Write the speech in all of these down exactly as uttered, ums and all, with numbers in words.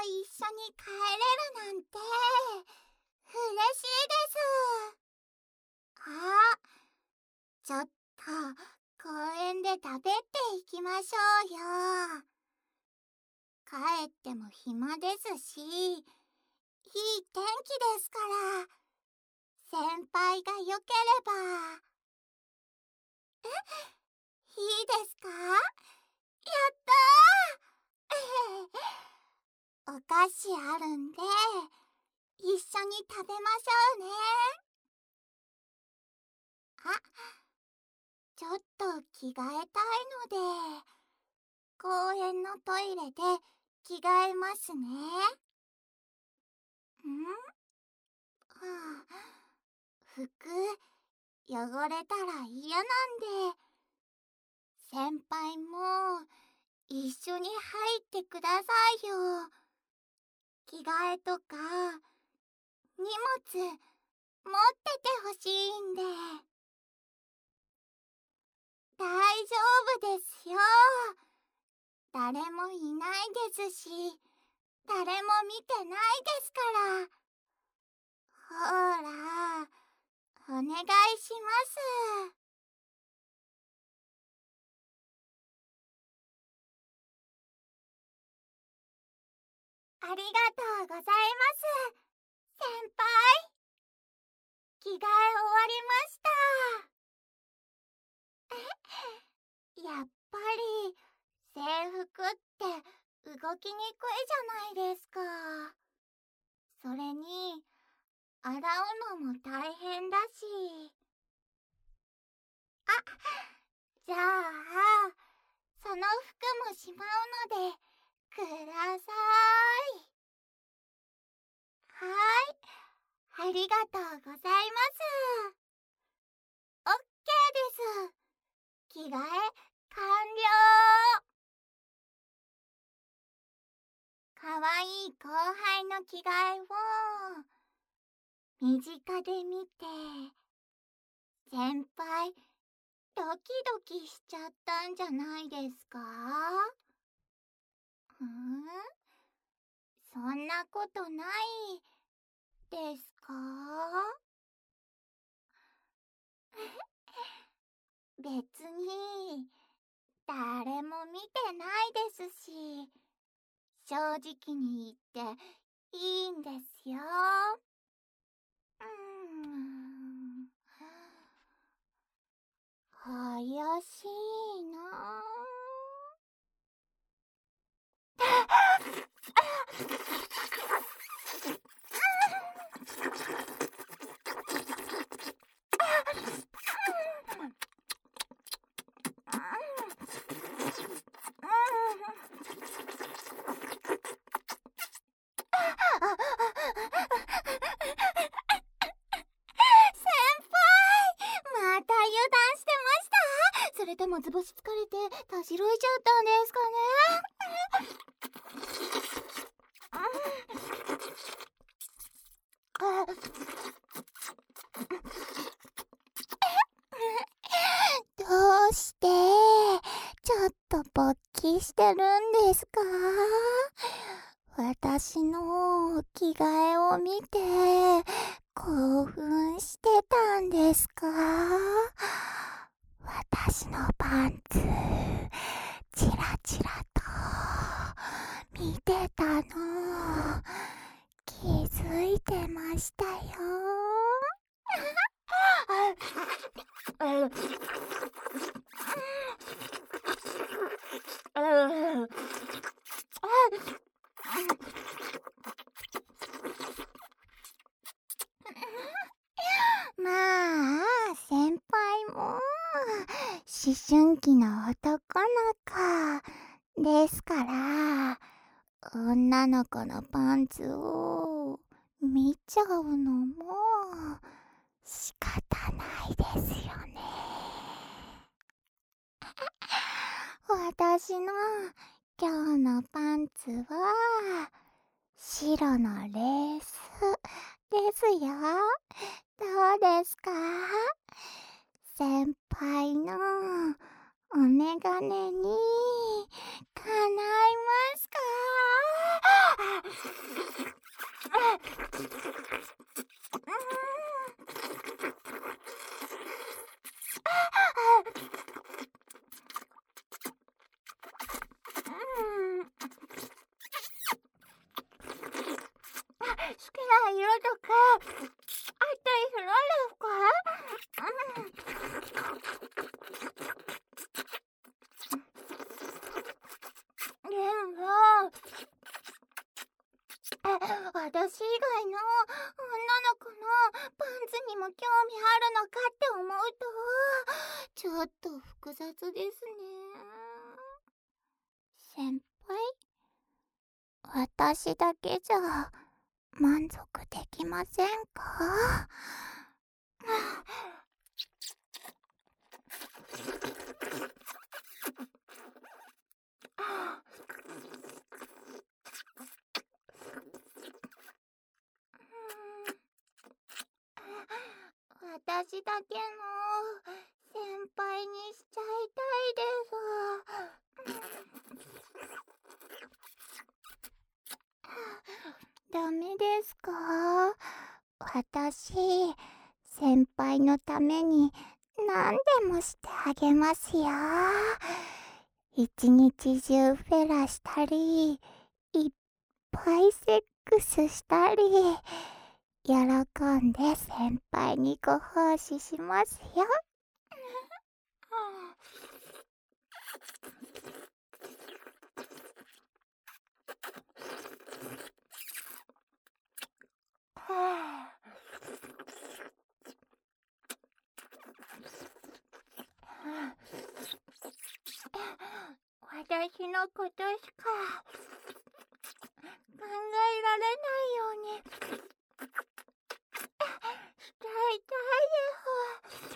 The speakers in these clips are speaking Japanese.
一緒に帰れるなんて嬉しいです。あ、ちょっと公園で食べていきましょうよ。帰っても暇ですし、いい天気ですから、先輩が良ければ。え、いいですか？やったーお菓子あるんで、一緒に食べましょうね。あ、ちょっと着替えたいので、公園のトイレで着替えますね。ん？はあ、服汚れたら嫌なんで、先輩も一緒に入ってくださいよ。着替えとか荷物持っててほしいんで。大丈夫ですよ。誰もいないですし、誰も見てないですから。ほら、お願いします。ありがとうございます、先輩。着替え終わりました。やっぱり制服って動きにくいじゃないですか。それに洗うのも大変だし。あ、じゃあその服もしまうのでください。はい、ありがとうございます。オッケーです。着替え完了。かわいい後輩の着替えを身近で見て、先輩ドキドキしちゃったんじゃないですか？ん？そんなことないですか？別に誰も見てないですし、正直に言っていいんですよ。うーん、怪しいなまた油断してました？それとも図星疲れてたじろいちゃったんですかね。どうしてちょっと勃起してるんですか？私の着替えを見て興奮してたんですか？私のパンツチラチラと見てたの気づいてましたよ。まあ先輩も思春期の男の子ですから、女の子のパンツを見ちゃうのも仕方ないですよね。私の今日のパンツは白のレースですよ。どうですか？先輩のお眼鏡にかないますか？ 好きな色とかあったりするんですか？でも私以外の女の子のパンツにも興味あるのかって思うとちょっと複雑ですね。先輩、私だけじゃ満足できませんか？私だけの先輩にしちゃいたいです。ダメですか？私、先輩のために何でもしてあげますよ。一日中フェラしたり、いっぱいセックスしたり、喜んで先輩にご奉仕しますよ。私のことしか考えられないようにしたいたいです。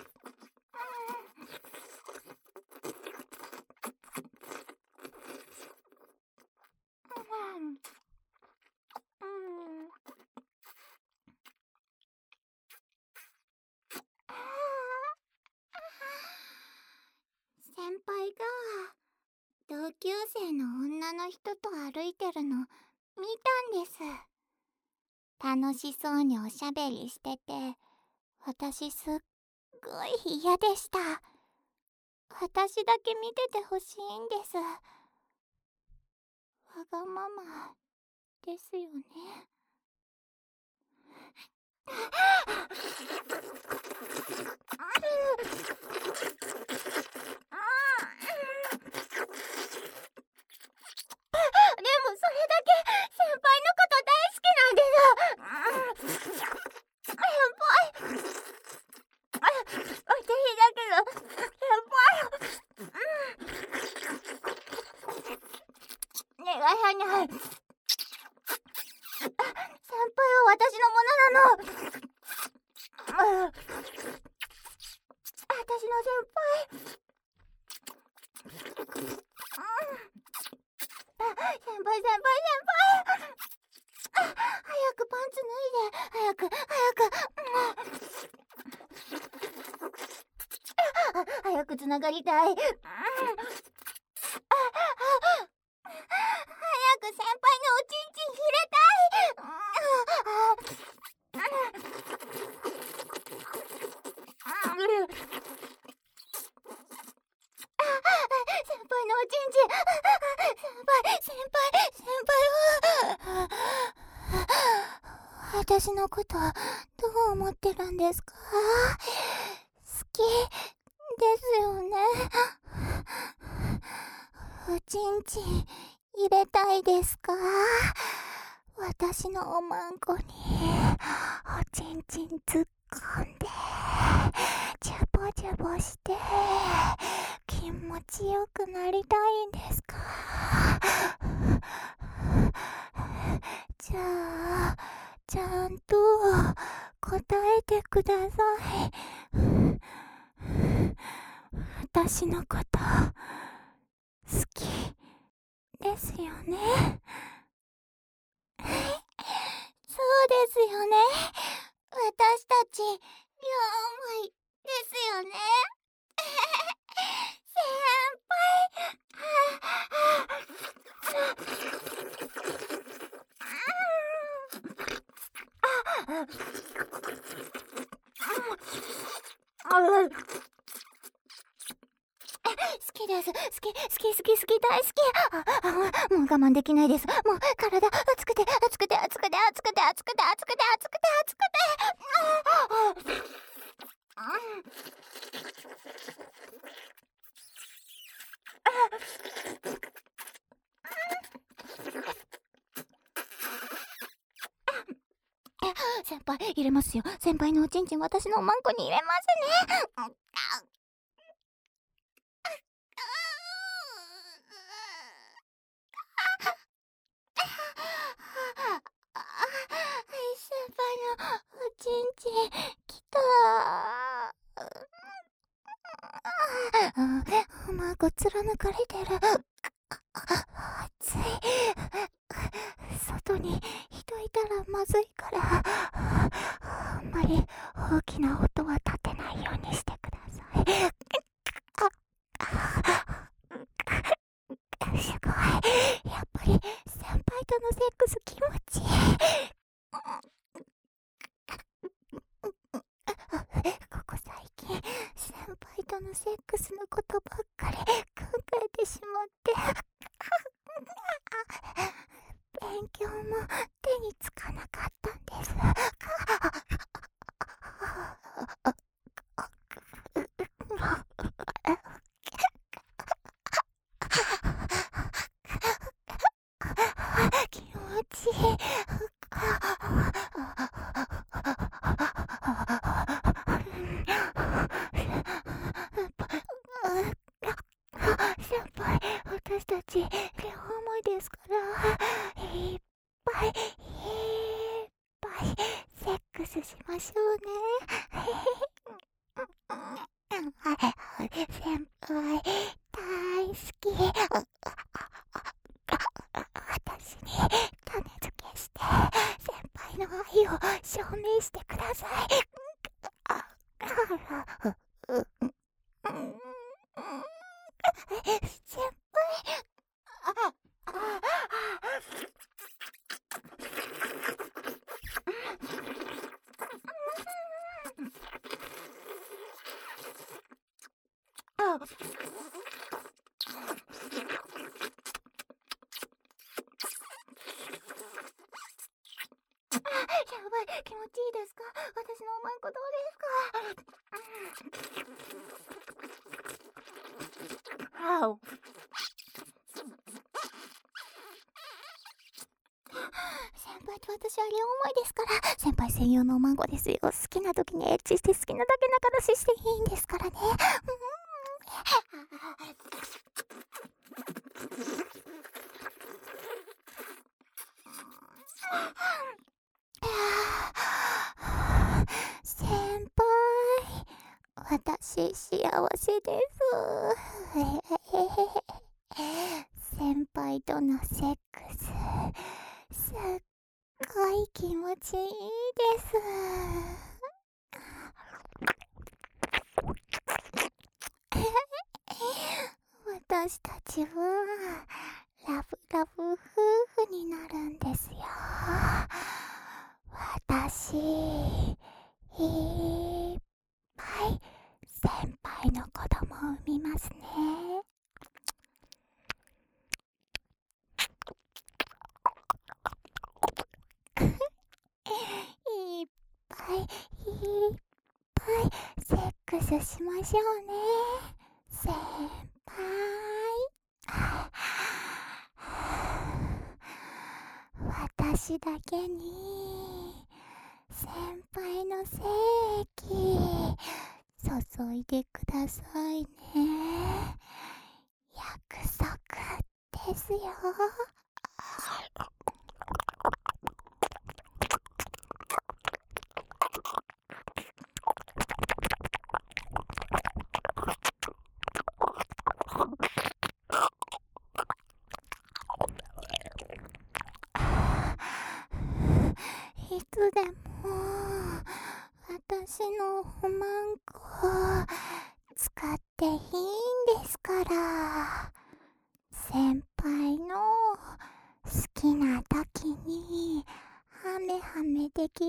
先輩が同級生の女の人と歩いてるの見たんです。楽しそうにおしゃべりしてて、私すっごい嫌でした。私だけ見ててほしいんです。わがままですよね。でもそれだけ先輩のこと大好きなんです。先輩、私だけど先輩、願いはない。先輩は私のものなの。私の先輩。先輩先輩先輩、早くパンツ脱いで、早く早く早くつながりたい。早く先輩のおちんちん入れたい。先輩のおちんちん、先輩先輩先輩は私のことどう思ってるんですか？好きですよね。おちんちん入れたいですか？私のおまんこにおちんちん突っ込んでジャボジャボして気持ちよくなりたいんですか？じゃあちゃんと答えてください。私のこと好きですよね。そうですよね。私たち両思いですよね。先輩。 好きです。好き、好き、好き、好き、大好き。あ、あ、もう我慢できないです。もう体熱くて、熱くて、熱くて、熱くて、熱くて、熱くて、熱くて、熱くて。ああ、先輩、入れますよ。先輩のおちんちん、私のおまんこに入れますね。先輩のおちんちんきたー。おまんこ貫かれてる。暑い。外に人いたらまずいから、あんまり大きな音は立てないようにしてください。すごい。やっぱり先輩とのセックス気持ちいい。ここ最近先輩とのセックスのことばっかり考えてしまって勉強も手につかなかったんです。気持ちいい。先輩、私たち両思いですから、いっぱいいっぱいセックスしましょうね。先輩大好き。私に種付けして先輩の愛を証明してください。先輩、ああやばい、気持ちいいですか？私のおまんこどうですか？あお。先輩と私は両思いですから、先輩専用のおまんこですよ。好きな時にエッチして好きなだけ仲出ししていいんですからね。先輩、私幸せです。先輩とのセックス、すっごい気持ちいいです。私たちはラブラブ夫婦になるんですよ。私いっぱい先輩の子供を産みますね。いっぱいいっぱいセックスしましょうね、先輩。私だけに先輩の精液注いでくださいね。約束ですよ。いつでも私のおまんこ使っていいんですから。先輩の好きな時にハメハメでき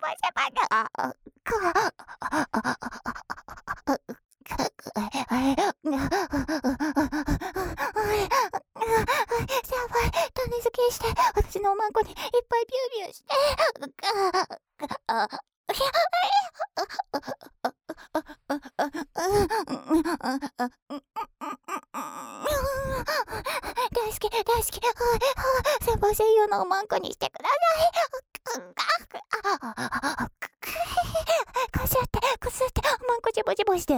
ボセボだ。あ、あ、か、あ、あ、あ、先輩、種付けして、私のおまんこにいっぱいビュービューして。あ、あ、大好き、大好き。先輩専用のおまんこにしてください。こすって、こすって、おまんこジボジボして。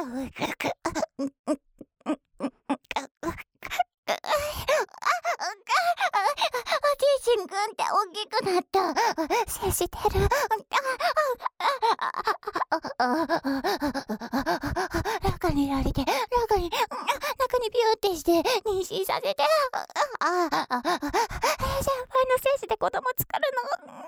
ティーシンくんって大きくなった。接してる。中にいられて、中に、中にビューってして、妊娠させて。ああ、先輩の精子で子供作るの。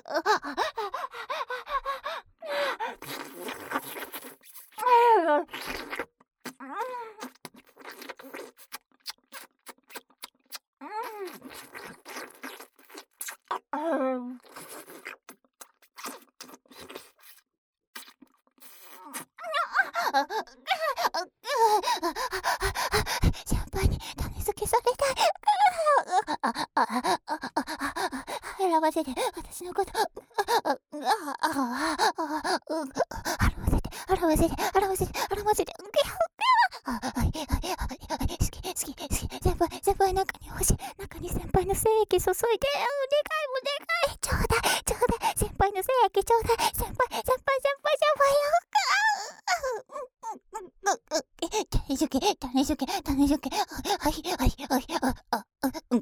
先輩に種付けされたい。選ばせて、私のこと。洗わせて、洗わせて、洗わせて、洗わせて。はいはいはいはい、好き好き好き。先輩先輩、中に欲しい。中に先輩の精液注いで。お願いお願い。ちょうだいちょうだい。先輩の精液ちょうだい。先輩先輩先輩先輩よ。種付け種付け種付け。はいはいはい。あああうん。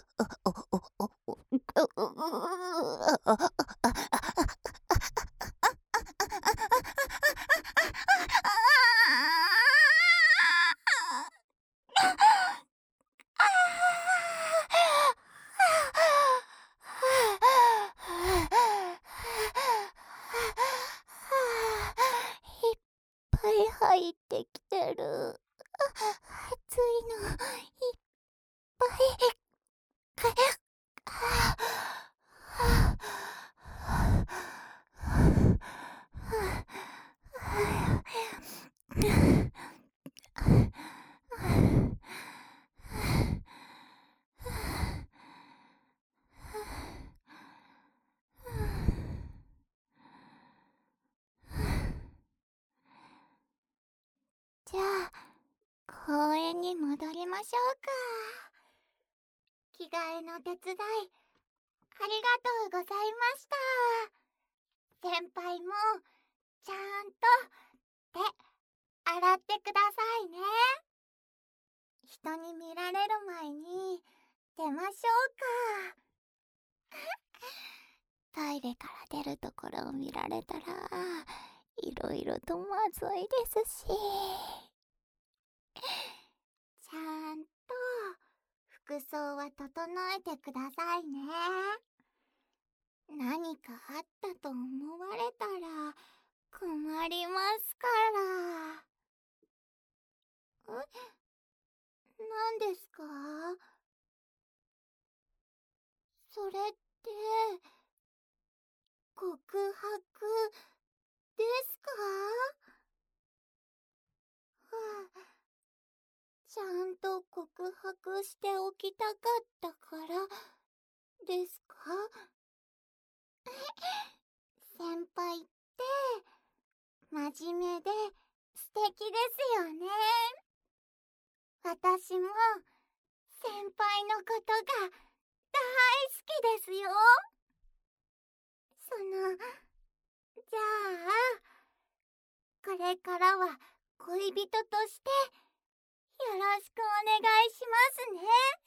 いっぱい入ってきてる。熱いのいっぱい。じゃあ公園に戻りましょうか。着替えの手伝いありがとうございました。先輩もちゃんと手洗ってくださいね。人に見られる前に出ましょうか。トイレから出るところを見られたらいろいろとまずいですし、ちゃんと服装は整えてくださいね。何かあったと思われたら困りますから。え、何ですか？それって告白ですか？はあ、ちゃんと告白しておきたかったからですか？先輩って真面目で素敵ですよね。私も先輩のことが大好きですよ。その、じゃあ、これからは恋人としてよろしくお願いしますね。